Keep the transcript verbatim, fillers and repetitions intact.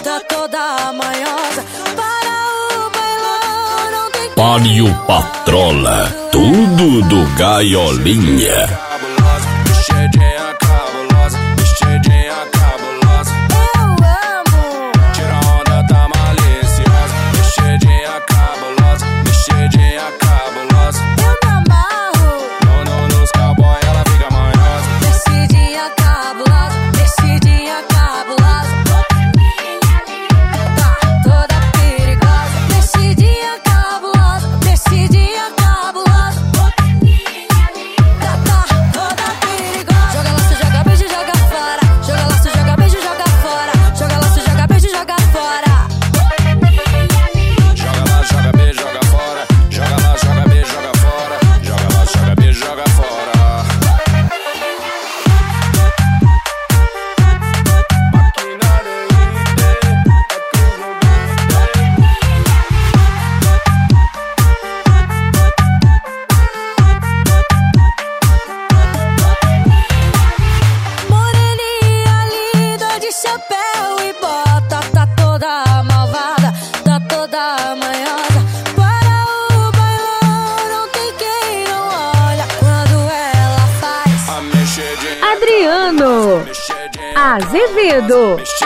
tá toda manhosa. Para o bailão não tem Palio Patrola, tudo do Gaiolinha. Mexidinha cabulosa, mexidinha cabulosa. Eu amo. Tira onda, tá maliciosa. Mexidinha cabulosa, mexidinha cabulosa. Eu me amarro. No, no, nos cowboy ela fica manhosa. Mexidinha cabulosa, mexidinha cabulosa. Tá toda perigosa. Mexidinha cabulosa, mexidinha cabulosa. Tá, tá toda perigosa. Joga laço, joga beijo, joga fora. Joga laço, joga beijo, joga fora. Joga laço, joga beijo, joga fora. Joga lá, joga beijo, joga fora. Joga lá, joga beijo, joga fora. Joga lá, joga beijo, joga fora. Moreninha linda de chapéu e bota, tá toda malvada, tá toda manhosa. Para o bailão não tem quem não olha quando ela faz. A mexidinha Adriano mexidinha Azevedo. mexidinha